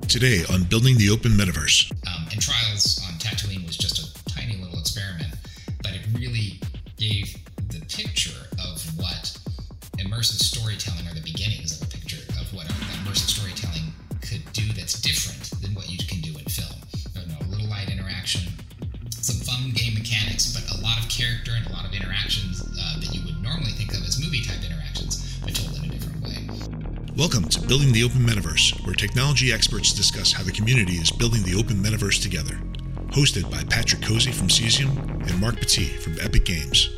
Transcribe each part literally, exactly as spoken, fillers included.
Today on Building the Open Metaverse. Um, and Trials on Tatooine was just a tiny little experiment, but it really gave the picture of what immersive storytelling, or the beginnings of a picture of what immersive storytelling could do that's different than what you can do in film. You know, a little light interaction, some fun game mechanics, but a lot of character and a lot of interactions uh, that you would normally think of as movie-type interactions, but told in a different way. Welcome to Building the Open Metaverse, where technology experts discuss how the community is building the open metaverse together. Hosted by Patrick Cozy from Cesium and Mark Petit from Epic Games.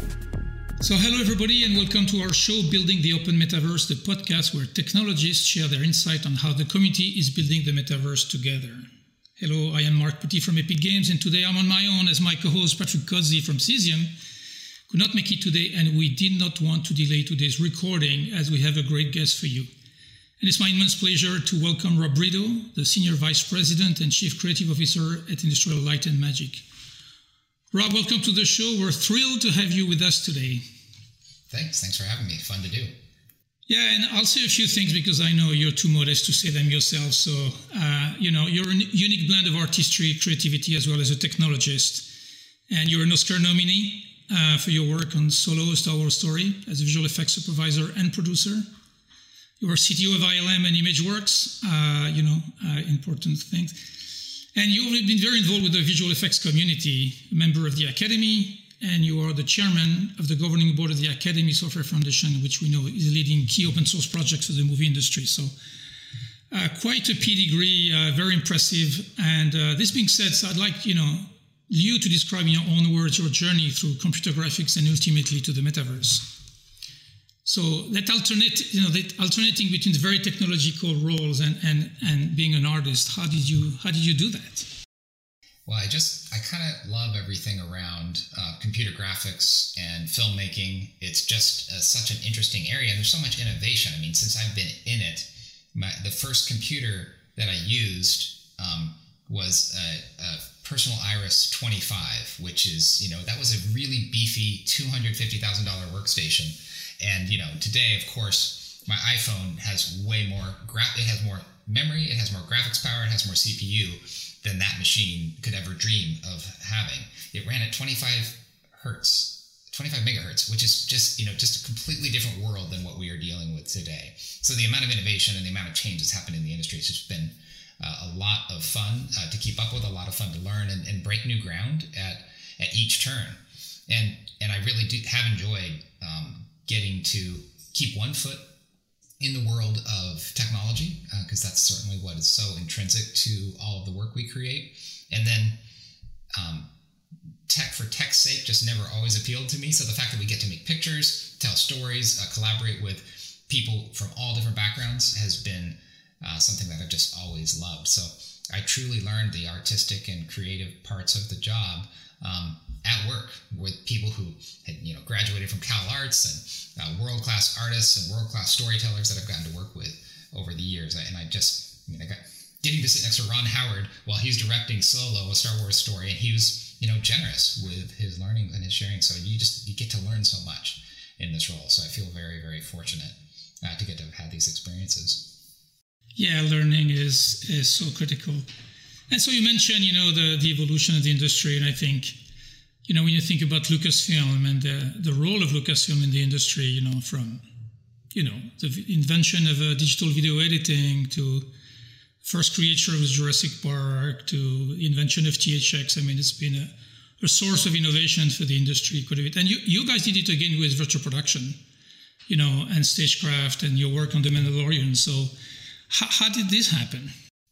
So hello everybody and welcome to our show Building the Open Metaverse, the podcast where technologists share their insight on how the community is building the metaverse together. Hello, I am Mark Petit from Epic Games, and today I'm on my own as my co-host Patrick Cozy from Cesium could not make it today, and we did not want to delay today's recording as we have a great guest for you. And it's my immense pleasure to welcome Rob Brito, the Senior Vice President and Chief Creative Officer at Industrial Light and Magic. Rob, welcome to the show. We're thrilled to have you with us today. Thanks. Thanks for having me. Fun to do. Yeah, and I'll say a few things because I know you're too modest to say them yourself. So, uh, you know, you're a unique blend of artistry, creativity, as well as a technologist. And you're an Oscar nominee uh, for your work on Solo, a Star Wars Story, as a visual effects supervisor and producer. You're C T O of I L M and ImageWorks, uh, you know, uh, important things. And you've been very involved with the visual effects community, a member of the Academy, and you are the chairman of the governing board of the Academy Software Foundation, which we know is leading key open source projects for the movie industry. So uh, quite a pedigree, uh, very impressive. And uh, this being said, so I'd like, you know, you to describe in your own words your journey through computer graphics and ultimately to the metaverse. So that alternate, you know, that alternating between the very technological roles and, and, and being an artist, how did you how did you do that? Well, I just, I kind of love everything around uh, computer graphics and filmmaking. It's just uh, such an interesting area, and there's so much innovation. I mean, since I've been in it, my, the first computer that I used um, was a, a Personal Iris twenty-five, which is, you know, that was a really beefy two hundred fifty thousand dollars workstation. And, you know, today, of course, my iPhone has way more, gra- it has more memory, it has more graphics power, it has more C P U than that machine could ever dream of having. It ran at twenty-five hertz, twenty-five megahertz, which is just, you know, just a completely different world than what we are dealing with today. So the amount of innovation and the amount of change that's happened in the industry has just been uh, a lot of fun uh, to keep up with, a lot of fun to learn and, and break new ground at, at each turn. And, and I really do have enjoyed um, getting to keep one foot in the world of technology, because uh, that's certainly what is so intrinsic to all of the work we create. And then um, tech for tech's sake just never always appealed to me. So the fact that we get to make pictures, tell stories, uh, collaborate with people from all different backgrounds has been uh, something that I've just always loved. So I truly learned the artistic and creative parts of the job um, at work with people who had, you know, graduated from Cal Arts and uh, world-class artists and world-class storytellers that I've gotten to work with over the years. And I just, I mean, I got getting to sit next to Ron Howard while he's directing Solo, a Star Wars Story, and he was, you know, generous with his learning and his sharing. So you just, you get to learn so much in this role. So I feel very, very fortunate uh, to get to have had these experiences. Yeah, learning is is so critical. And so you mentioned, you know, the, the evolution of the industry, and I think, you know, when you think about Lucasfilm and the, the role of Lucasfilm in the industry, you know, from, you know, the invention of uh, digital video editing to first creature of Jurassic Park to the invention of T H X, I mean, it's been a, a source of innovation for the industry. And you, you guys did it again with virtual production, you know, and stagecraft and your work on The Mandalorian. So how, how did this happen?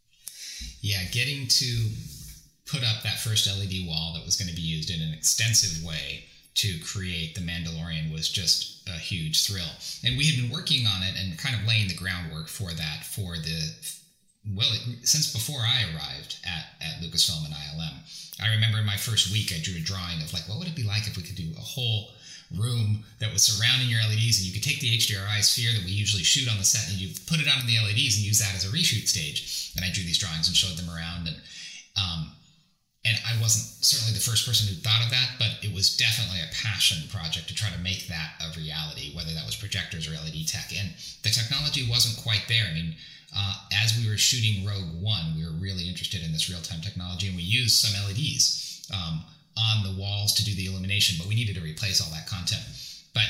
Yeah, getting to put up that first L E D wall that was going to be used in an extensive way to create The Mandalorian was just a huge thrill. And we had been working on it and kind of laying the groundwork for that for the, well, since before I arrived at, at Lucasfilm and I L M. I remember in my first week, I drew a drawing of like, what would it be like if we could do a whole room that was surrounding your L E Ds, and you could take the H D R I sphere that we usually shoot on the set and you put it on the L E Ds and use that as a reshoot stage. And I drew these drawings and showed them around. And um, and I wasn't certainly the first person who thought of that, but it was definitely a passion project to try to make that a reality, whether that was projectors or L E D tech. And the technology wasn't quite there. I mean, uh, as we were shooting Rogue One, we were really interested in this real-time technology, and we used some L E Ds um, on the walls to do the illumination, but we needed to replace all that content. But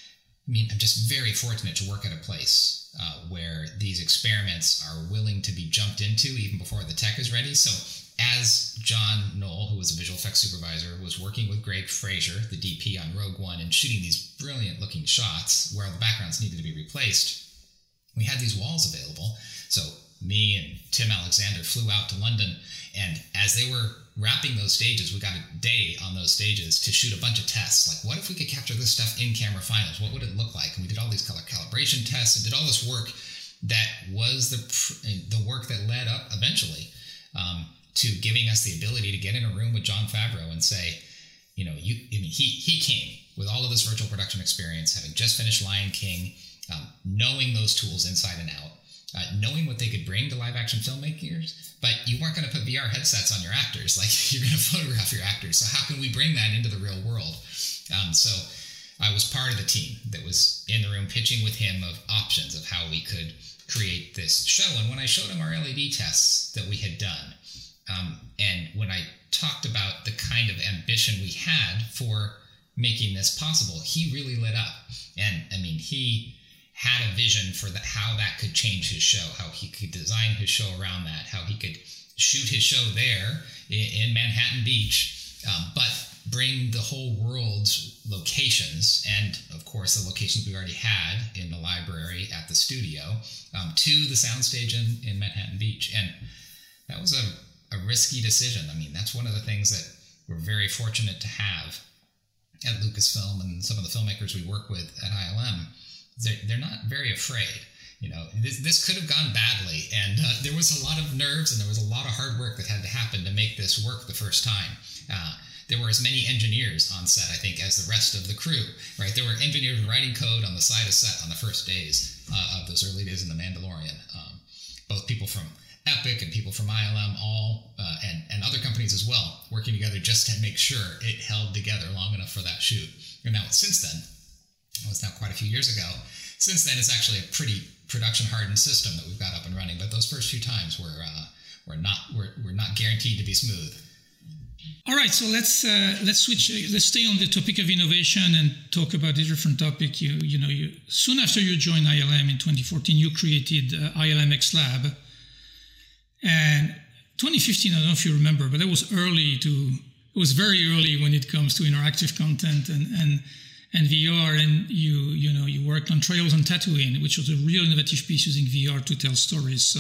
I mean, I'm just very fortunate to work at a place uh, where these experiments are willing to be jumped into even before the tech is ready. So as John Knoll, who was a visual effects supervisor, was working with Greg Fraser, the D P on Rogue One, and shooting these brilliant looking shots where the backgrounds needed to be replaced, we had these walls available. So me and Tim Alexander flew out to London, and as they were wrapping those stages, we got a day on those stages to shoot a bunch of tests. Like, what if we could capture this stuff in camera finals? What would it look like? And we did all these color calibration tests and did all this work that was the the work that led up eventually um, to giving us the ability to get in a room with Jon Favreau and say, you know, you. I mean, he he came with all of this virtual production experience, having just finished Lion King, um, knowing those tools inside and out. Uh, knowing what they could bring to live action filmmakers, but you weren't going to put V R headsets on your actors. Like, you're going to photograph your actors. So how can we bring that into the real world? Um, so I was part of the team that was in the room pitching with him of options of how we could create this show. And when I showed him our L E D tests that we had done, um, and when I talked about the kind of ambition we had for making this possible, he really lit up. And I mean, he had a vision for that, how that could change his show, how he could design his show around that, how he could shoot his show there in, in Manhattan Beach, um, but bring the whole world's locations, and of course the locations we already had in the library at the studio, um, to the soundstage in, in Manhattan Beach. And that was a, a risky decision. I mean, that's one of the things that we're very fortunate to have at Lucasfilm and some of the filmmakers we work with at I L M. They're, they're not very afraid. You know, this, this could have gone badly, and uh, there was a lot of nerves and there was a lot of hard work that had to happen to make this work the first time. Uh, there were as many engineers on set, I think, as the rest of the crew, right? There were engineers writing code on the side of set on the first days uh, of those early days in The Mandalorian. Um, both people from Epic and people from I L M, all, uh, and, and other companies as well, working together just to make sure it held together long enough for that shoot. And now, since then, well, it's now quite a few years ago. Since then, it's actually a pretty production-hardened system that we've got up and running. But those first few times were uh, were not were, were not guaranteed to be smooth. All right, so let's uh, let's switch. Let's stay on the topic of innovation and talk about a different topic. You you know, you soon after you joined I L M in twenty fourteen, you created uh, I L M X Lab, and twenty fifteen. I don't know if you remember, but that was early to. It was very early when it comes to interactive content and and. and V R, and you you know you worked on Trails on Tatooine, which was a real innovative piece using V R to tell stories. So,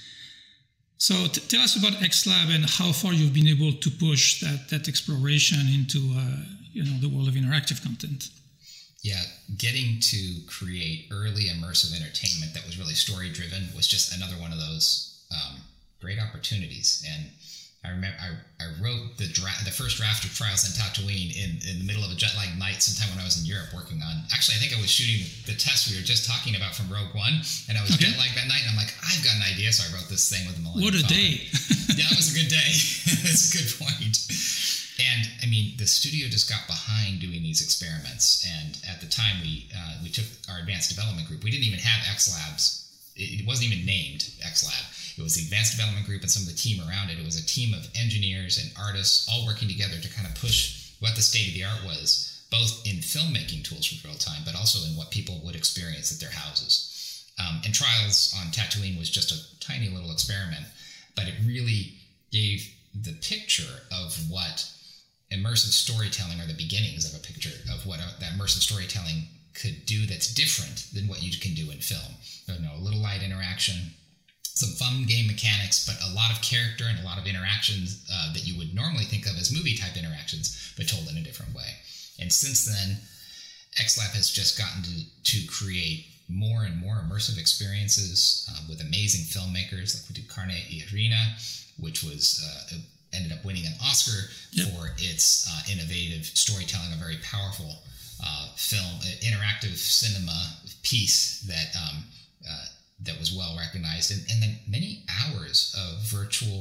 so t- tell us about X Lab and how far you've been able to push that that exploration into uh, you know the world of interactive content. Yeah, getting to create early immersive entertainment that was really story driven was just another one of those um, great opportunities. And I remember I, I wrote the draft, the first draft of Trials on Tatooine in, in the middle of a jet lag night sometime when I was in Europe working on, actually I think I was shooting the test we were just talking about from Rogue One, and I was okay. jet lagged that night, and I'm like, I've got an idea, so I wrote this thing with the Millennium What a Falcon. day. Yeah, it was a good day. That's a good point. And I mean, the studio just got behind doing these experiments, and at the time we uh, we took our advanced development group. We didn't even have X Labs. It, it wasn't even named X Lab. It was the advanced development group and some of the team around it. It was a team of engineers and artists all working together to kind of push what the state of the art was, both in filmmaking tools for real time, but also in what people would experience at their houses. Um, and Trials on Tatooine was just a tiny little experiment, but it really gave the picture of what immersive storytelling, or the beginnings of a picture of what that immersive storytelling could do that's different than what you can do in film. You know, a little light interaction, some fun game mechanics, but a lot of character and a lot of interactions uh, that you would normally think of as movie-type interactions, but told in a different way. And since then, X Lab has just gotten to, to create more and more immersive experiences uh, with amazing filmmakers, like we did Carne y Harina, which was uh, ended up winning an Oscar yep. for its uh, innovative storytelling, a very powerful uh, film, uh, interactive cinema piece that um, uh, that was well recognized, and, and then many hours of virtual reality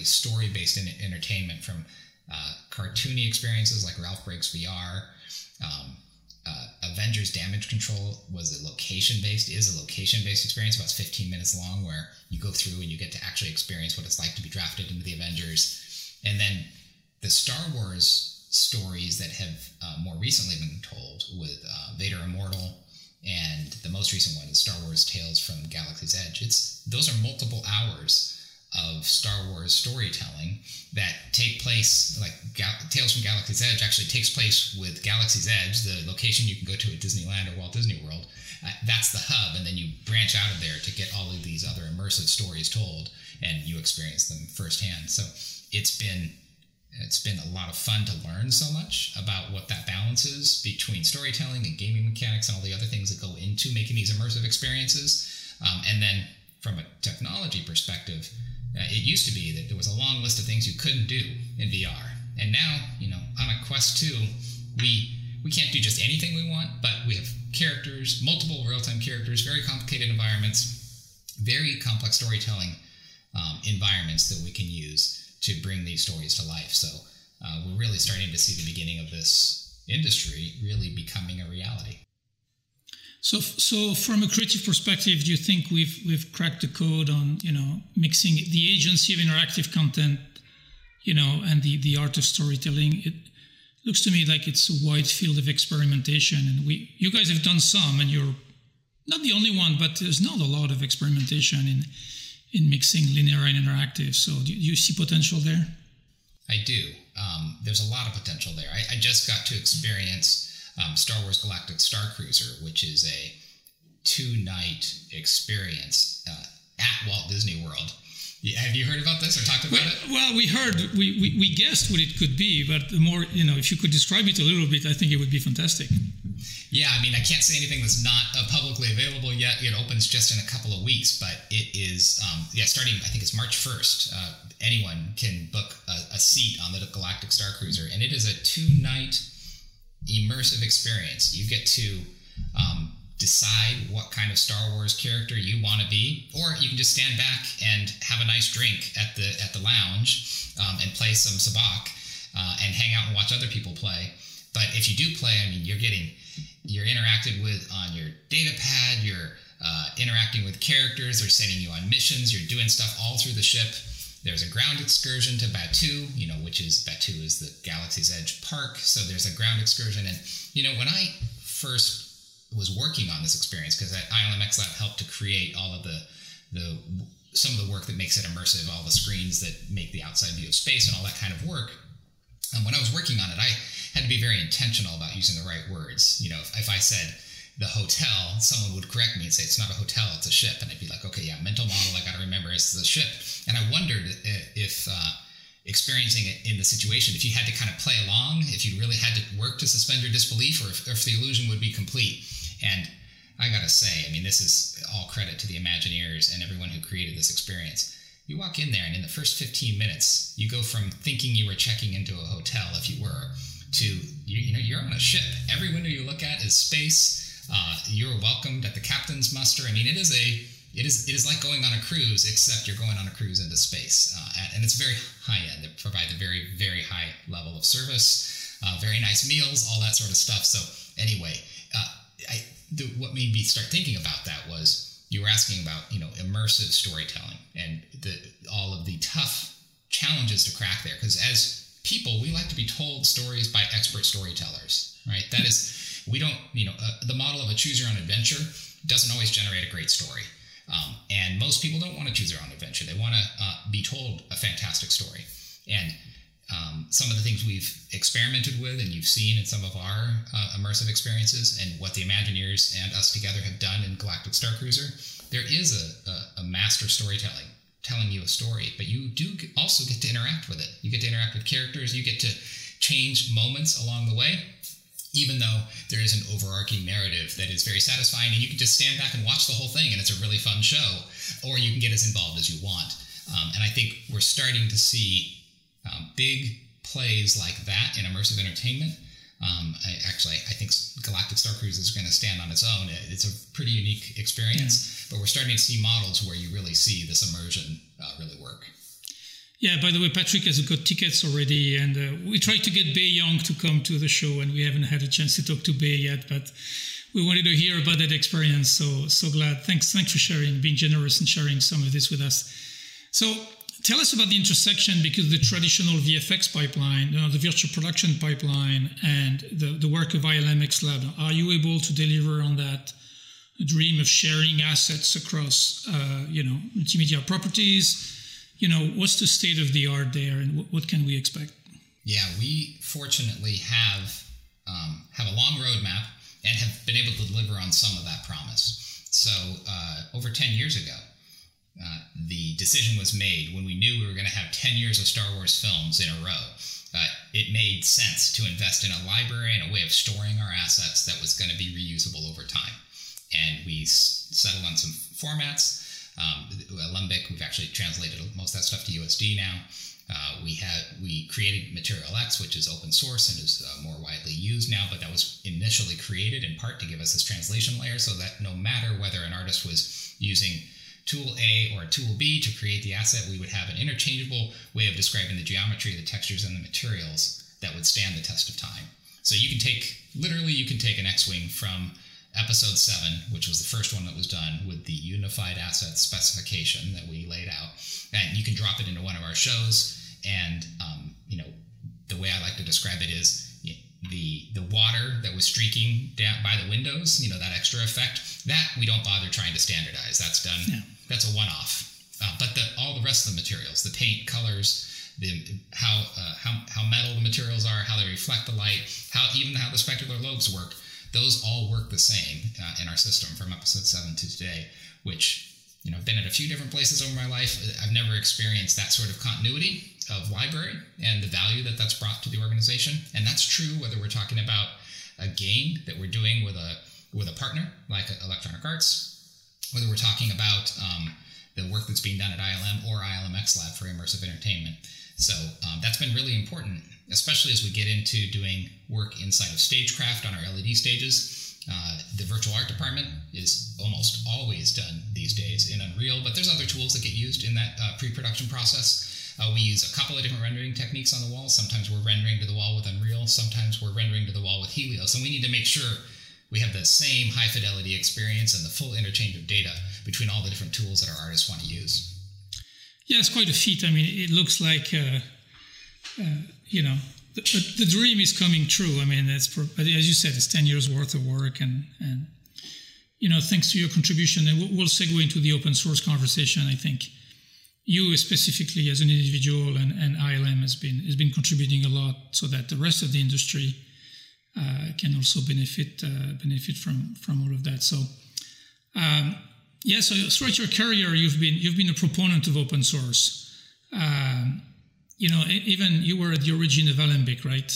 story-based in- entertainment from uh, cartoony experiences like Ralph Breaks V R. Um, uh, Avengers Damage Control was a location-based, is a location-based experience, about fifteen minutes long, where you go through and you get to actually experience what it's like to be drafted into the Avengers. And then the Star Wars stories that have uh, more recently been told with uh, Vader Immortal, and the most recent one is Star Wars Tales from Galaxy's Edge. It's those are multiple hours of Star Wars storytelling that take place, like Gal- Tales from Galaxy's Edge actually takes place with Galaxy's Edge, the location you can go to at Disneyland or Walt Disney World. Uh, that's the hub, and then you branch out of there to get all of these other immersive stories told, and you experience them firsthand. So it's been it's been a lot of fun to learn so much about what that balance is between storytelling and gaming mechanics and all the other things that go into making these immersive experiences. Um, and then from a technology perspective, uh, it used to be that there was a long list of things you couldn't do in V R. And now, you know, on a Quest two, we we can't do just anything we want, but we have characters, multiple real-time characters, very complicated environments, very complex storytelling um, environments that we can use to bring these stories to life. So uh, we're really starting to see the beginning of this industry really becoming a reality. So, so from a creative perspective, do you think we've we've cracked the code on, you know, mixing the agency of interactive content, you know, and the, the art of storytelling? It looks to me like it's a wide field of experimentation, and we you guys have done some, and you're not the only one, but there's not a lot of experimentation in in mixing linear and interactive. So do you see potential there? I do. Um, there's a lot of potential there. I, I just got to experience um, Star Wars Galactic Star Cruiser, which is a two-night experience uh, at Walt Disney World. Have you heard about this or talked about well, it? Well, we heard, we, we, we guessed what it could be, but the more, you know, if you could describe it a little bit, I think it would be fantastic. Yeah, I mean, I can't say anything that's not uh, publicly available yet. It opens just in a couple of weeks, but it is, um, yeah, starting, I think it's March first. Uh, anyone can book a, a seat on the Galactic Star Cruiser, and it is a two-night immersive experience. You get to um, decide what kind of Star Wars character you want to be, or you can just stand back and have a nice drink at the at the lounge um, and play some sabacc uh, and hang out and watch other people play. But if you do play, I mean, you're getting you're interacted with on your data pad. You're uh, interacting with characters. They're sending you on missions. You're doing stuff all through the ship. There's a ground excursion to Batuu, you know, which is Batuu is the Galaxy's Edge park. So there's a ground excursion, and you know, when I first was working on this experience, because at I L M X Lab helped to create all of the the some of the work that makes it immersive, all the screens that make the outside view of space and all that kind of work. And when I was working on it, I had to be very intentional about using the right words. You know, if, if I said the hotel, someone would correct me and say, it's not a hotel, it's a ship. And I'd be like, okay, yeah, mental model, I got to remember it's the ship. And I wondered if uh, experiencing it in the situation, if you had to kind of play along, if you really had to work to suspend your disbelief, or if, or if the illusion would be complete. And I got to say, I mean, this is all credit to the Imagineers and everyone who created this experience. You walk in there, and in the first fifteen minutes, you go from thinking you were checking into a hotel, if you were, to, you, you know, you're on a ship. Every window you look at is space. Uh, you're welcomed at the captain's muster. I mean, it is a, it is, it is like going on a cruise, except you're going on a cruise into space. Uh, and it's very high end. They provide a very, very high level of service, uh, very nice meals, all that sort of stuff. So anyway, uh, I, the, what made me start thinking about that was you were asking about, you know, immersive storytelling and the, all of the tough challenges to crack there. Because as people, we like to be told stories by expert storytellers, right? That is, we don't, you know, uh, the model of a choose your own adventure doesn't always generate a great story. Um, and most people don't want to choose their own adventure. They want to uh, be told a fantastic story. And um, some of the things we've experimented with and you've seen in some of our uh, immersive experiences and what the Imagineers and us together have done in Galactic Star Cruiser, there is a, a, a master storytelling telling you a story, but you do also get to interact with it. You get to interact with characters. You get to change moments along the way, even though there is an overarching narrative that is very satisfying, and you can just stand back and watch the whole thing, and it's a really fun show, or you can get as involved as you want. Um, and I think we're starting to see um, big plays like that in immersive entertainment. Um, I, actually, I think Galactic Star Cruiser is going to stand on its own. It's a pretty unique experience, yeah. But we're starting to see models where you really see this immersion uh, really work. Yeah, by the way, Patrick has got tickets already, and uh, we tried to get Bei Young to come to the show, and we haven't had a chance to talk to Bei yet, but we wanted to hear about that experience, so so glad. Thanks, thanks for sharing, being generous and sharing some of this with us. So tell us about the intersection, because the traditional V F X pipeline, you know, the virtual production pipeline, and the, the work of I L M X Lab, are you able to deliver on that dream of sharing assets across, uh, you know, multimedia properties? You know, what's the state of the art there, and what, what can we expect? Yeah, we fortunately have um, have a long roadmap and have been able to deliver on some of that promise. So uh, over ten years ago, uh, the decision was made when we knew we were going to have ten years of Star Wars films in a row. Uh, it made sense to invest in a library and a way of storing our assets that was going to be reusable over time. And we s- settled on some formats. Um, Alembic, we've actually translated most of that stuff to U S D now. Uh, we had we created Material X, which is open source and is uh, more widely used now, but that was initially created in part to give us this translation layer so that no matter whether an artist was using tool A or tool B to create the asset, we would have an interchangeable way of describing the geometry, the textures, and the materials that would stand the test of time. So you can take, literally you can take an X-Wing from Episode seven, which was the first one that was done with the unified asset specification that we laid out, and you can drop it into one of our shows. And um, you know, the way I like to describe it is you know, the the water that was streaking down by the windows, you know, that extra effect, that we don't bother trying to standardize. That's done. Yeah. That's a one-off. Uh, but the, all the rest of the materials, the paint, colors, the how uh, how how metal the materials are, how they reflect the light, how even how the specular lobes work. Those all work the same uh, in our system from episode seven to today, which, you know, I've been at a few different places over my life. I've never experienced that sort of continuity of library and the value that that's brought to the organization. And that's true whether we're talking about a game that we're doing with a with a partner like Electronic Arts, whether we're talking about um, the work that's being done at I L M or I L M X Lab for immersive entertainment. So um, that's been really important, especially as we get into doing work inside of Stagecraft on our L E D stages. Uh, the virtual art department is almost always done these days in Unreal, but there's other tools that get used in that uh, pre-production process. Uh, we use a couple of different rendering techniques on the wall. Sometimes we're rendering to the wall with Unreal. Sometimes we're rendering to the wall with Helios. And we need to make sure we have the same high fidelity experience and the full interchange of data between all the different tools that our artists want to use. Yeah, it's quite a feat. I mean, it looks like, uh, uh, you know, the, the dream is coming true. I mean, it's, as you said, it's ten years worth of work. And, and you know, thanks to your contribution, and we'll, we'll segue into the open source conversation, I think. You specifically as an individual and, and I L M has been has been contributing a lot so that the rest of the industry uh, can also benefit uh, benefit from from all of that. So, um, yeah. So throughout your career, you've been you've been a proponent of open source. Um, you know, even you were at the origin of Alembic, right?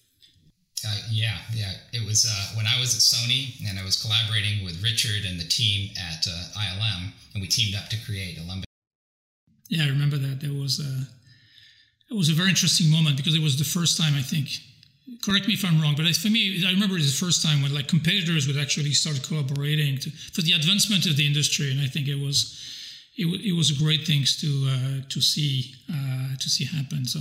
Uh, yeah, yeah. It was uh, when I was at Sony and I was collaborating with Richard and the team at uh, I L M, and we teamed up to create Alembic. Yeah, I remember that. There was a, it was a very interesting moment because it was the first time, I think, correct me if I'm wrong, but for me, I remember it was the first time when like competitors would actually start collaborating to, for the advancement of the industry. And I think it was, it, it was a great thing to, uh, to see, uh, to see happen. So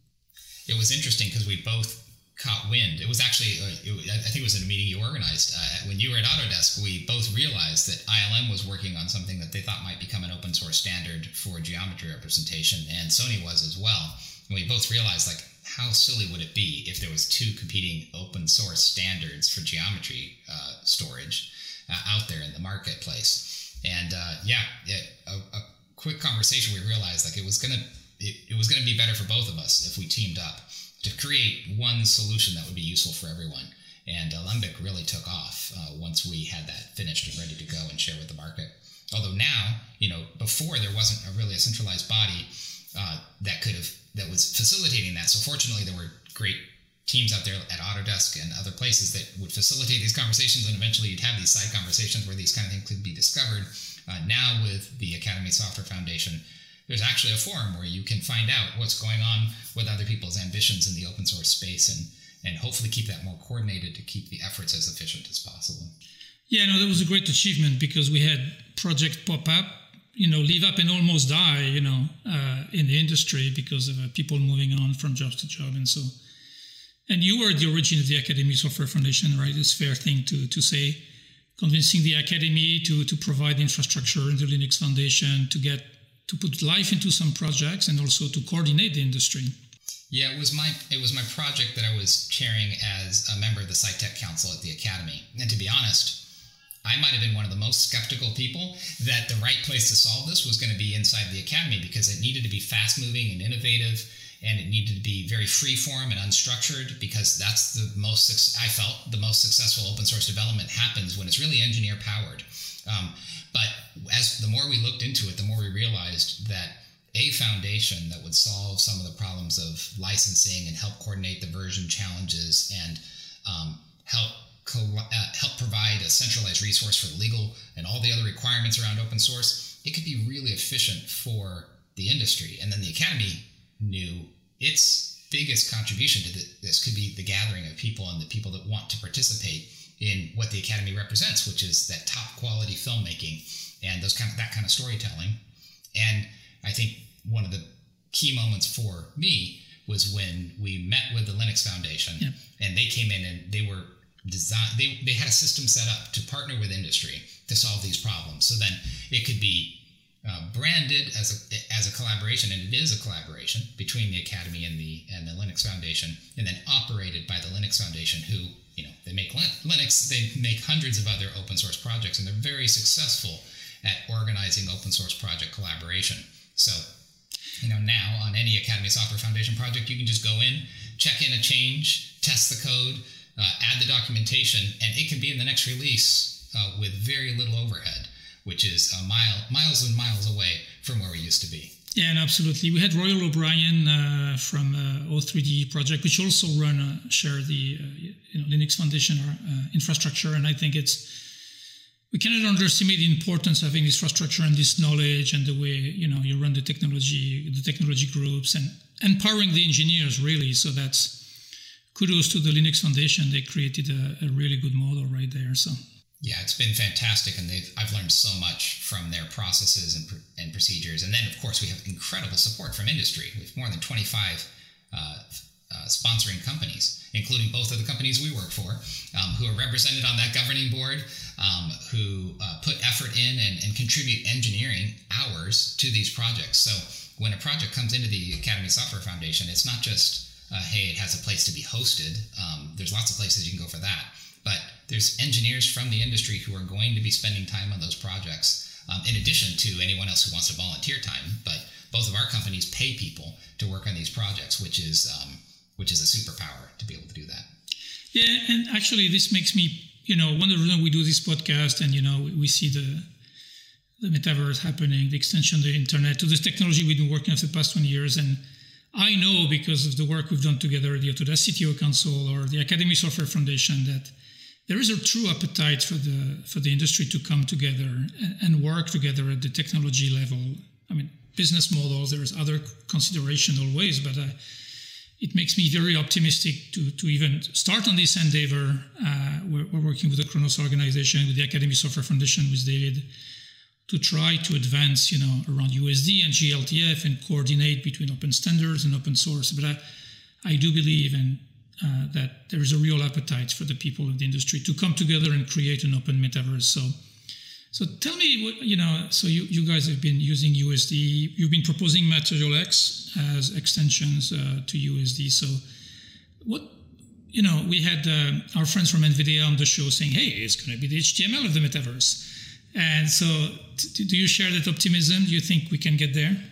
it was interesting because we both caught wind. It was actually, uh, it, I think it was in a meeting you organized. Uh, when you were at Autodesk, we both realized that I L M was working on something that they thought might become an open source standard for geometry representation, and Sony was as well. And we both realized, like, how silly would it be if there was two competing open source standards for geometry uh, storage uh, out there in the marketplace? And uh, yeah, it, a, a quick conversation, we realized like it was gonna, it, it was gonna be better for both of us if we teamed up to create one solution that would be useful for everyone. And Alembic really took off uh, once we had that finished and ready to go and share with the market. Although now, you know, before there wasn't a really a centralized body uh, that could have, that was facilitating that. So fortunately, there were great teams out there at Autodesk and other places that would facilitate these conversations, and eventually you'd have these side conversations where these kind of things could be discovered. Uh, now with the Academy Software Foundation, there's actually a forum where you can find out what's going on with other people's ambitions in the open source space and, and hopefully keep that more coordinated to keep the efforts as efficient as possible. Yeah, no, that was a great achievement because we had Project Pop-Up you know, live up and almost die, you know, uh, in the industry because of uh, people moving on from job to job. And so, and you were the origin of the Academy Software Foundation, right? It's a fair thing to to say, convincing the Academy to to provide infrastructure in the Linux Foundation, to get, to put life into some projects and also to coordinate the industry. Yeah, it was my it was my project that I was chairing as a member of the SciTech Council at the Academy. And to be honest, I might have been one of the most skeptical people that the right place to solve this was going to be inside the Academy, because it needed to be fast-moving and innovative, and it needed to be very free-form and unstructured, because that's the most, I felt, the most successful open source development happens when it's really engineer-powered. Um, but as the more we looked into it, the more we realized that a foundation that would solve some of the problems of licensing and help coordinate the version challenges and um, help Co- uh, help provide a centralized resource for legal and all the other requirements around open source, it could be really efficient for the industry. And then the Academy knew its biggest contribution to the, this could be the gathering of people and the people that want to participate in what the Academy represents, which is that top quality filmmaking and those kind of, that kind of storytelling. And I think one of the key moments for me was when we met with the Linux Foundation, yeah. and they came in and they were Design, they, they had a system set up to partner with industry to solve these problems. So then it could be uh, branded as a as a collaboration, and it is a collaboration between the Academy and the and the Linux Foundation, and then operated by the Linux Foundation, who, you know, they make Linux, they make hundreds of other open source projects, and they're very successful at organizing open source project collaboration. So, you know, now on any Academy Software Foundation project, you can just go in, check in a change, test the code, Uh, add the documentation, and it can be in the next release uh, with very little overhead, which is a mile, miles and miles away from where we used to be. Yeah, and absolutely. We had Royal O'Brien uh, from uh, O three D project, which also run uh, share the uh, you know, Linux Foundation uh, infrastructure, and I think it's we cannot underestimate the importance of having this infrastructure and this knowledge and the way you know you run the technology, the technology groups, and empowering the engineers really. So that's. Kudos to the Linux Foundation. They created a, a really good model right there. So yeah, it's been fantastic, and they've I've learned so much from their processes and, and procedures. And then, of course, we have incredible support from industry with more than twenty-five uh, uh, sponsoring companies, including both of the companies we work for, um, who are represented on that governing board, um, who uh, put effort in and, and contribute engineering hours to these projects. So when a project comes into the Academy Software Foundation, it's not just Uh, hey, it has a place to be hosted. Um, there's lots of places you can go for that. But there's engineers from the industry who are going to be spending time on those projects, um, in addition to anyone else who wants to volunteer time. But both of our companies pay people to work on these projects, which is um, which is a superpower to be able to do that. Yeah, and actually this makes me, you know, one of the reasons we do this podcast, and, you know, we see the the metaverse happening, the extension of the internet, to this technology we've been working on for the past twenty years. And I know, because of the work we've done together, the Autodesk C T O Council or the Academy Software Foundation, that there is a true appetite for the for the industry to come together and, and work together at the technology level. I mean, business models, there's other consideration always, but uh, it makes me very optimistic to, to even start on this endeavor. Uh, we're, we're working with the Kronos organization, with the Academy Software Foundation, with David, to try to advance, you know, around U S D and G L T F and coordinate between open standards and open source. But I, I do believe in, uh, that there is a real appetite for the people of the industry to come together and create an open metaverse. So, so tell me, what, you know, so you, you guys have been using U S D. You've been proposing Material X as extensions uh, to U S D. So what, you know, we had uh, our friends from NVIDIA on the show saying, hey, it's going to be the H T M L of the metaverse. And so t- do you share that optimism? Do you think we can get there?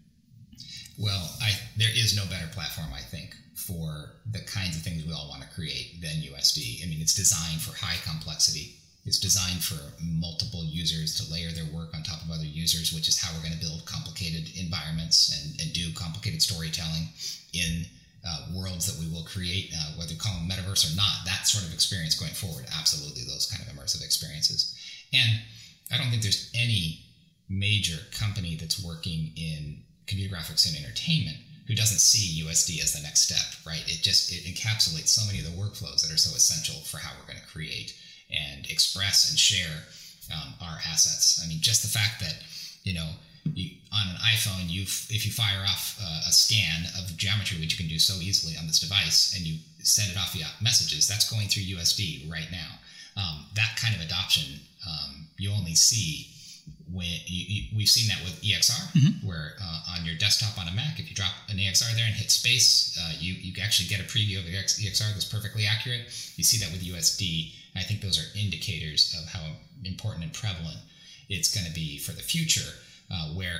Well, I, there is no better platform, I think, for the kinds of things we all want to create than U S D. I mean, it's designed for high complexity. It's designed for multiple users to layer their work on top of other users, which is how we're going to build complicated environments and, and do complicated storytelling in uh, worlds that we will create, uh, whether you call them metaverse or not. That sort of experience going forward, absolutely those kind of immersive experiences. And I don't think there's any major company that's working in computer graphics and entertainment who doesn't see U S D as the next step, right? It just, it encapsulates so many of the workflows that are so essential for how we're going to create and express and share um, our assets. I mean, just the fact that you know, you, on an iPhone, you if you fire off uh, a scan of geometry, which you can do so easily on this device, and you send it off via messages, that's going through U S D right now. Um, that kind of adoption um, you only see when you, you, we've seen that with E X R, mm-hmm. where uh, on your desktop on a Mac, if you drop an E X R there and hit space, uh, you you actually get a preview of the E X R that's perfectly accurate. You see that with U S D. And I think those are indicators of how important and prevalent it's going to be for the future, uh, where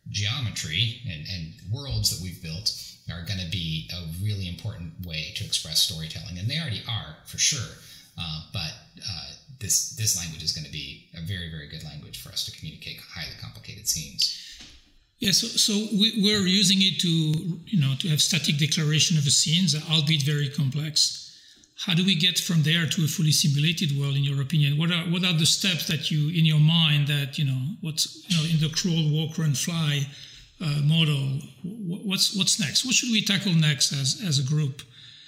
geometry and, and worlds that we've built are going to be a really important way to express storytelling, and they already are for sure. Uh, but uh, this this language is going to be a very, very good language for us to communicate highly complicated scenes. Yeah, so so we, we're using it to you know to have static declaration of a scenes, albeit very complex. How do we get from there to a fully simulated world, in your opinion? What are what are the steps that you in your mind that you know what's you know in the crawl, walk, run, fly uh, model? What's what's next? What should we tackle next as as a group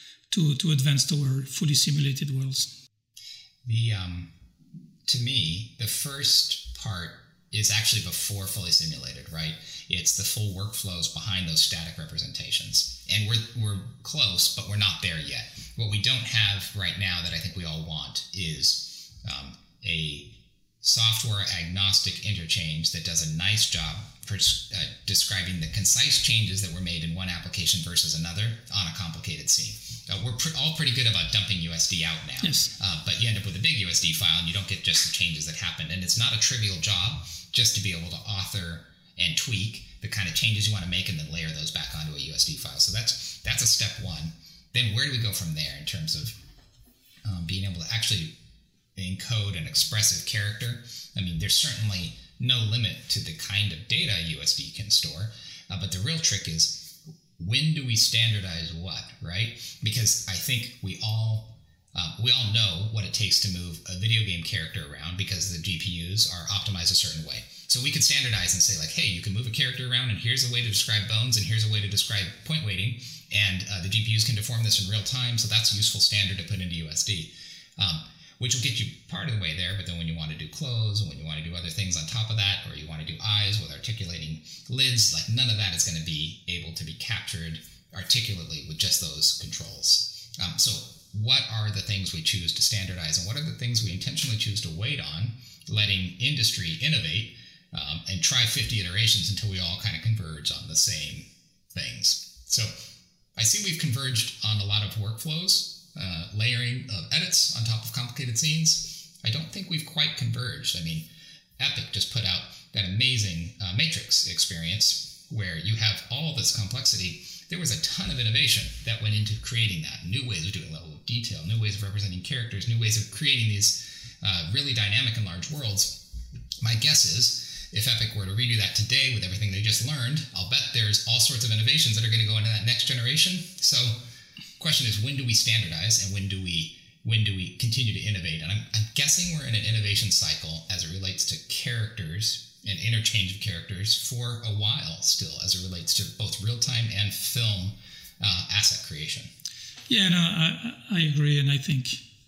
to to advance toward fully simulated worlds? The um, to me, the first part is actually before fully simulated, right? It's the full workflows behind those static representations, and we're we're close, but we're not there yet. What we don't have right now that I think we all want is um, a software agnostic interchange that does a nice job for uh, describing the concise changes that were made in one application versus another on a complicated scene. Uh, we're pr- all pretty good about dumping U S D out now, yes. uh, but you end up with a big U S D file and you don't get just the changes that happened. And it's not a trivial job just to be able to author and tweak the kind of changes you want to make and then layer those back onto a U S D file. So that's that's a step one. Then where do we go from there in terms of um, being able to actually encode an expressive character? I mean, there's certainly no limit to the kind of data U S D can store, uh, but the real trick is, when do we standardize what, right? Because I think we all um, we all know what it takes to move a video game character around because the G P Us are optimized a certain way. So we could standardize and say like, hey, you can move a character around and here's a way to describe bones and here's a way to describe point weighting, and uh, the G P Us can deform this in real time, so that's a useful standard to put into U S D. Um, which will get you part of the way there, but then when you want to do clothes, and when you want to do other things on top of that, or you want to do eyes with articulating lids, like none of that is going to be able to be captured articulately with just those controls. Um, so what are the things we choose to standardize, and what are the things we intentionally choose to wait on, letting industry innovate um, and try fifty iterations until we all kind of converge on the same things. So I see we've converged on a lot of workflows, Uh, layering of edits on top of complicated scenes. I don't think we've quite converged. I mean, Epic just put out that amazing uh, Matrix experience where you have all this complexity. There was a ton of innovation that went into creating that. New ways of doing level of detail, new ways of representing characters, new ways of creating these uh, really dynamic and large worlds. My guess is, if Epic were to redo that today with everything they just learned, I'll bet there's all sorts of innovations that are going to go into that next generation. So question is, when do we standardize and when do we when do we continue to innovate? And I'm, I'm guessing we're in an innovation cycle as it relates to characters and interchange of characters for a while still, as it relates to both real-time and film uh, asset creation. Yeah, no, I, I agree. And I think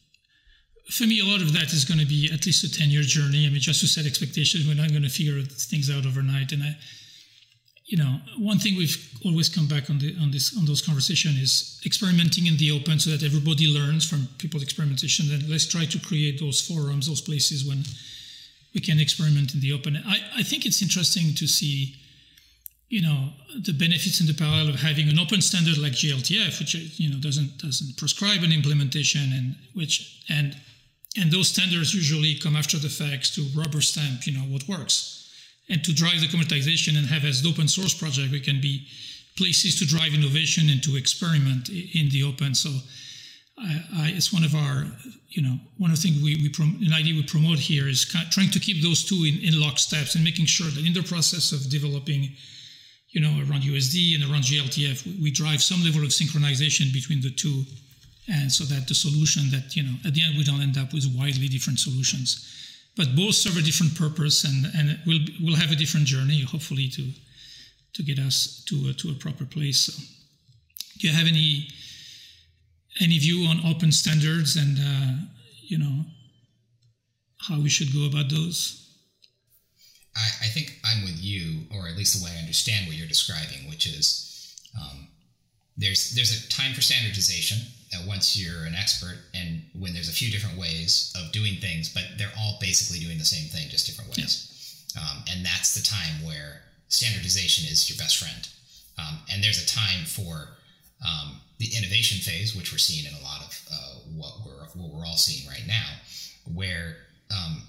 for me, a lot of that is going to be at least a ten-year journey. I mean, just to set expectations, we're not going to figure things out overnight. And I You know, one thing we've always come back on the on this on those conversations is experimenting in the open so that everybody learns from people's experimentation. And let's try to create those forums, those places when we can experiment in the open. I, I think it's interesting to see, you know, the benefits and the parallel of having an open standard like G L T F, which you know doesn't doesn't prescribe an implementation, and which and and those standards usually come after the fact to rubber stamp, you know, what works. And to drive the commoditization and have as an open source project, we can be places to drive innovation and to experiment in the open. So I, I, it's one of our, you know, one of the things we, we prom- an idea we promote here is kind of trying to keep those two in, in locksteps and making sure that in the process of developing, you know, around U S D and around G L T F, we, we drive some level of synchronization between the two, and so that the solution that, you know, at the end we don't end up with widely different solutions. But both serve a different purpose, and, and we'll we'll have a different journey, hopefully, to to get us to a, to a proper place. So, do you have any any view on open standards and uh, you know how we should go about those? I, I think I'm with you, or at least the way I understand what you're describing, which is um, there's there's a time for standardization uh, once you're an expert, and when there's a few different ways of doing things, but they're all basically doing the same thing, just different ways. Yeah. Um, and that's the time where standardization is your best friend. Um, and there's a time for um, the innovation phase, which we're seeing in a lot of uh, what we're what we're all seeing right now, where um,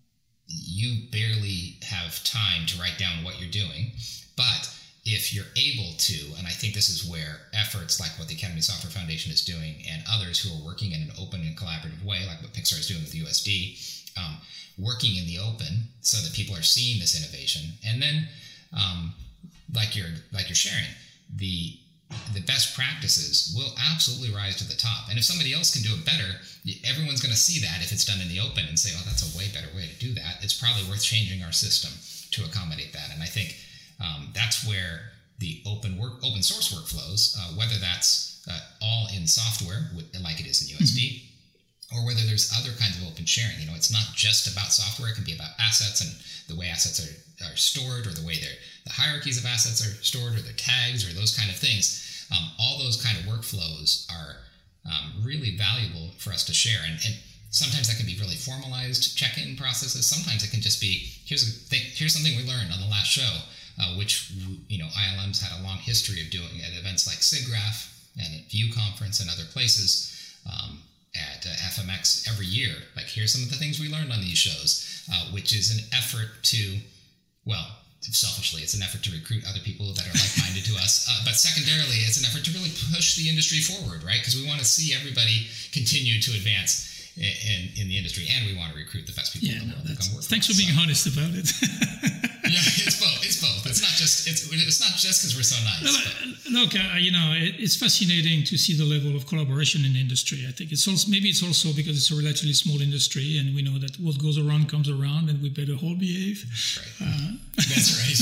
you barely have time to write down what you're doing. But if you're able to, and I think this is where efforts like what the Academy Software Foundation is doing and others who are working in an open and collaborative way, like what Pixar is doing with U S D, um, working in the open so that people are seeing this innovation. And then, um, like you're like you're sharing, the the best practices will absolutely rise to the top. And if somebody else can do it better, everyone's going to see that if it's done in the open and say, oh, that's a way better way to do that. It's probably worth changing our system to accommodate that. And I think um, that's where the open work, open source workflows, uh, whether that's uh, all in software, like it is in U S D, mm-hmm. or whether there's other kinds of open sharing. You know, it's not just about software. It can be about assets and the way assets are, are stored, or the way they're, the hierarchies of assets are stored, or their tags, or those kind of things. Um, all those kind of workflows are um, really valuable for us to share. And, and sometimes that can be really formalized check-in processes. Sometimes it can just be, here's a thing, here's something we learned on the last show, uh, which, you know, I L M's had a long history of doing at events like SIGGRAPH and at View Conference and other places, um, at uh, F M X every year. Like, here's some of the things we learned on these shows, uh, which is an effort to, well, selfishly, it's an effort to recruit other people that are like-minded to us. Uh, but secondarily, it's an effort to really push the industry forward, right? Because we want to see everybody continue to advance in, in, in the industry, and we want to recruit the best people yeah, in the world no, to come work Thanks for for us, being so. honest about it. Yeah, it's both. It's both. It's not just it's it's not just because we're so nice. No, look, uh, you know, it, it's fascinating to see the level of collaboration in the industry. I think it's also maybe it's also because it's a relatively small industry, and we know that what goes around comes around, and we better all behave. That's right. Uh, That's right.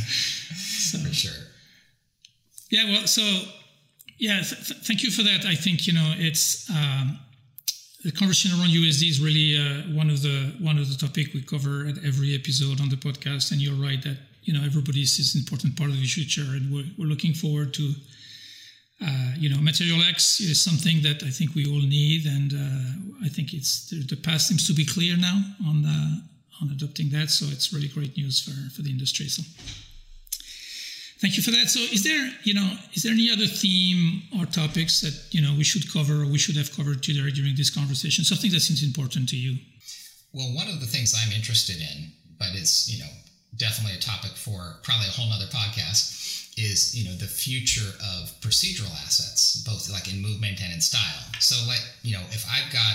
so, for sure. Yeah. Well, so yeah. Th- th- thank you for that. I think you know it's. Um, The conversation around U S D is really uh, one of the one of the topic we cover at every episode on the podcast. And you're right that you know everybody is an important part of the future, and we're we're looking forward to uh, you know Material X is something that I think we all need, and uh, I think it's the, the path seems to be clear now on uh, on adopting that. So it's really great news for for the industry. So. Thank you for that. So is there, you know, is there any other theme or topics that, you know, we should cover or we should have covered today during this conversation? Something that seems important to you? Well, one of the things I'm interested in, but it's, you know, definitely a topic for probably a whole nother podcast, is, you know, the future of procedural assets, both like in movement and in style. So like, you know, if I've got,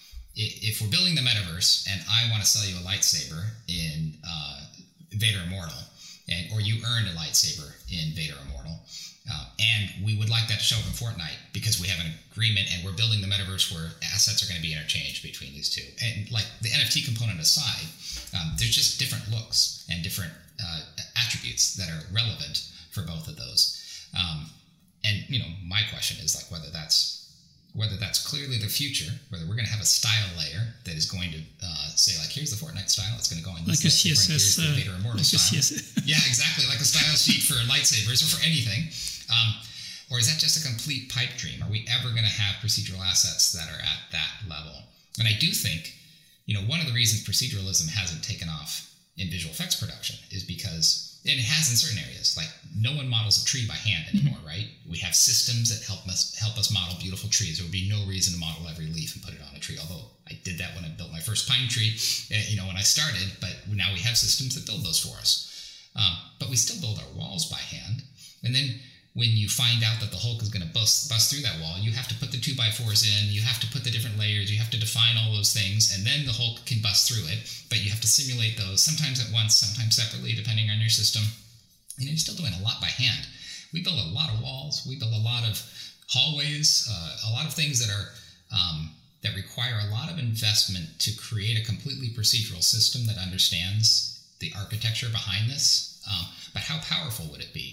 if we're building the metaverse and I want to sell you a lightsaber in uh, Vader Immortal, And, or you earned a lightsaber in Vader Immortal, uh, and we would like that to show up in Fortnite because we have an agreement and we're building the metaverse where assets are going to be interchanged between these two. And like the N F T component aside, um, there's just different looks and different uh, attributes that are relevant for both of those. Um, and you know, my question is like whether that's whether that's clearly the future, whether we're going to have a style layer that is going to uh, say, like, here's the Fortnite style, it's going to go on this like a C S S, uh, Vader Immortal like style. A C S S. Yeah, exactly, like a style sheet for lightsabers or for anything. Um, or is that just a complete pipe dream? Are we ever going to have procedural assets that are at that level? And I do think, you know, one of the reasons proceduralism hasn't taken off in visual effects production is because, and it has in certain areas, like no one models a tree by hand anymore, mm-hmm. right? We have systems that help us help us model beautiful trees. There would be no reason to model every leaf and put it on a tree, although I did that when I built my first pine tree, you know, when I started, but now we have systems that build those for us. Um, but we still build our walls by hand. And then when you find out that the Hulk is going to bust, bust through that wall, you have to put the two by fours in, you have to put the different layers, you have to define all those things, and then the Hulk can bust through it, but you have to simulate those, sometimes at once, sometimes separately, depending on your system. You know, you're still doing a lot by hand. We build a lot of walls, we build a lot of hallways, uh, a lot of things that are um, that require a lot of investment to create a completely procedural system that understands the architecture behind this. Um, but how powerful would it be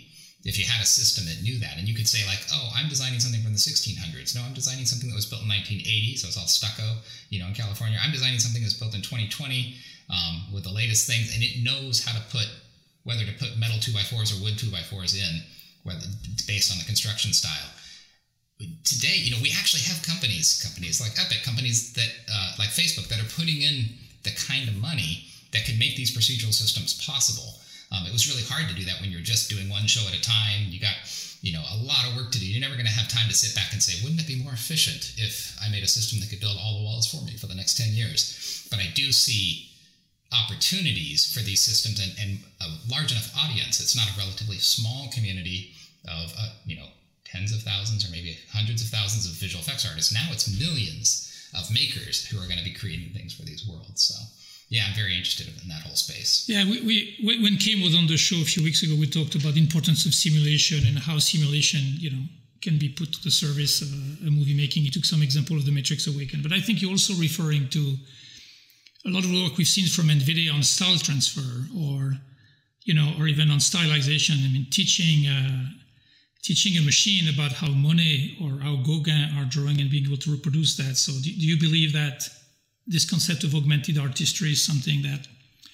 if you had a system that knew that, and you could say like, oh, I'm designing something from the sixteen hundreds. No, I'm designing something that was built in nineteen eighty, so it's all stucco, you know, in California. I'm designing something that's built in twenty twenty um, with the latest things, and it knows how to put, whether to put metal two by fours or wood two by fours in, whether based on the construction style. Today, you know, we actually have companies, companies like Epic, companies that, uh, like Facebook, that are putting in the kind of money that can make these procedural systems possible. Um, it was really hard to do that when you're just doing one show at a time. You got, you know, a lot of work to do. You're never going to have time to sit back and say, wouldn't it be more efficient if I made a system that could build all the walls for me for the next ten years? But I do see opportunities for these systems and, and a large enough audience. It's not a relatively small community of, uh, you know, tens of thousands or maybe hundreds of thousands of visual effects artists. Now it's millions of makers who are going to be creating things for these worlds. So yeah, I'm very interested in that whole space. Yeah, we, we when Kim was on the show a few weeks ago, we talked about the importance of simulation and how simulation, you know, can be put to the service of a movie making. He took some example of The Matrix Awakens, but I think you're also referring to a lot of the work we've seen from NVIDIA on style transfer, or, you know, or even on stylization. I mean, teaching uh, teaching a machine about how Monet or how Gauguin are drawing and being able to reproduce that. So do, do you believe that this concept of augmented artistry is something that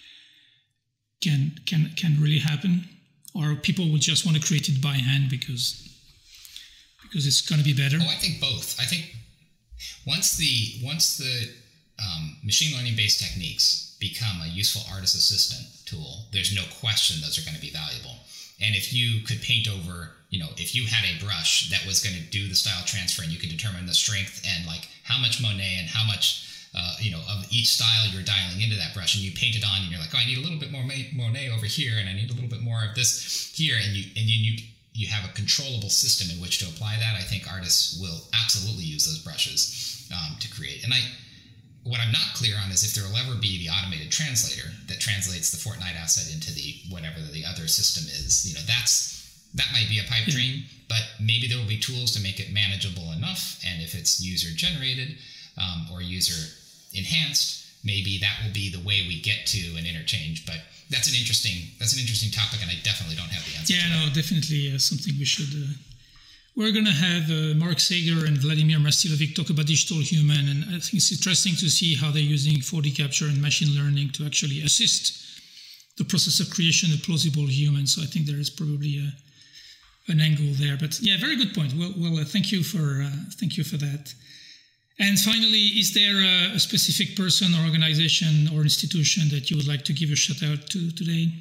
can can can really happen, or people will just want to create it by hand because because it's going to be better? Oh, I think both. I think once the once the um, machine learning based techniques become a useful artist assistant tool, there's no question those are going to be valuable. And if you could paint over, you know, if you had a brush that was going to do the style transfer, and you could determine the strength and like how much Monet and how much Uh, you know, of each style you're dialing into that brush, and you paint it on, and you're like, oh, I need a little bit more Monet over here, and I need a little bit more of this here, and you and you you, you have a controllable system in which to apply that. I think artists will absolutely use those brushes um, to create. And I, what I'm not clear on is if there will ever be the automated translator that translates the Fortnite asset into the whatever the other system is. You know, that's that might be a pipe dream, but maybe there will be tools to make it manageable enough, and if it's user generated um, or user enhanced, maybe that will be the way we get to an interchange. But that's an interesting that's an interesting topic, and I definitely don't have the answer. Yeah, to no, that. definitely uh, something we should. Uh, we're going to have uh, Mark Sager and Vladimir Mastilovic talk about digital human, and I think it's interesting to see how they're using four D capture and machine learning to actually assist the process of creation of plausible human. So I think there is probably a, an angle there. But yeah, very good point. Well, well, uh, thank you for uh, thank you for that. And finally, is there a, a specific person or organization or institution that you would like to give a shout out to today?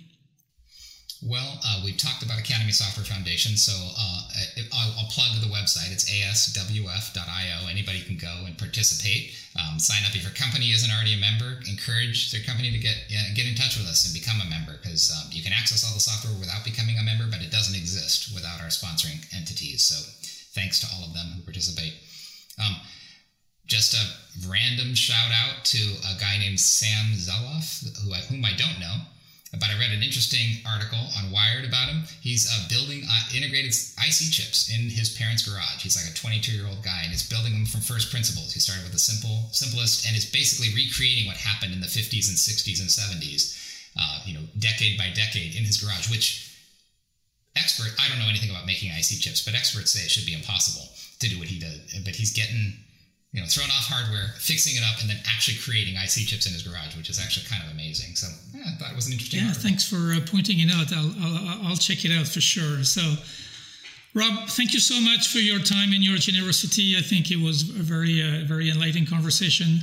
Well, uh, we've talked about Academy Software Foundation, so uh, I'll, I'll plug the website. It's A S W F dot I O. Anybody can go and participate. Um, sign up if your company isn't already a member. Encourage their company to get uh, get in touch with us and become a member, because um, you can access all the software without becoming a member, but it doesn't exist without our sponsoring entities. So thanks to all of them who participate. Um, Just a random shout out to a guy named Sam Zeloff, who I, whom I don't know, but I read an interesting article on Wired about him. He's uh, building uh, integrated I C chips in his parents' garage. He's like a twenty-two-year-old guy, and he's building them from first principles. He started with the simple, simplest, and is basically recreating what happened in the fifties and sixties and seventies, uh, you know, decade by decade in his garage, which expert, I don't know anything about making I C chips, but experts say it should be impossible to do what he did. But he's getting... you know, throwing off hardware, fixing it up, and then actually creating I C chips in his garage, which is actually kind of amazing. So yeah, I thought it was an interesting Yeah, article. Thanks for uh, pointing it out. I'll, I'll, I'll check it out for sure. So, Rob, thank you so much for your time and your generosity. I think it was a very, uh, very enlightening conversation.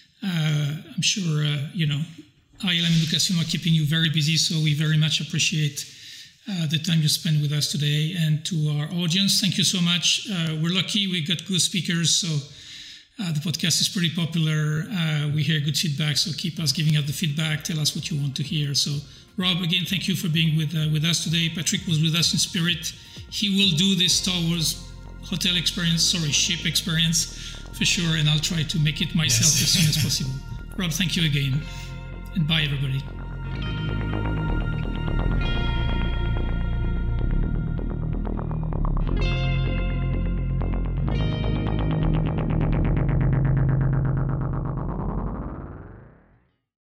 Uh, I'm sure, uh, you know, I L M and Lucasfilm are keeping you very busy, so we very much appreciate uh, the time you spent with us today. And to our audience, thank you so much. Uh, we're lucky we got good speakers, so Uh, the podcast is pretty popular. Uh, we hear good feedback, so keep us giving out the feedback. Tell us what you want to hear. So, Rob, again, thank you for being with uh, with us today. Patrick was with us in spirit. He will do this Star Wars hotel experience, sorry, ship experience for sure, and I'll try to make it myself yes. as soon as possible. Rob, thank you again, and bye, everybody.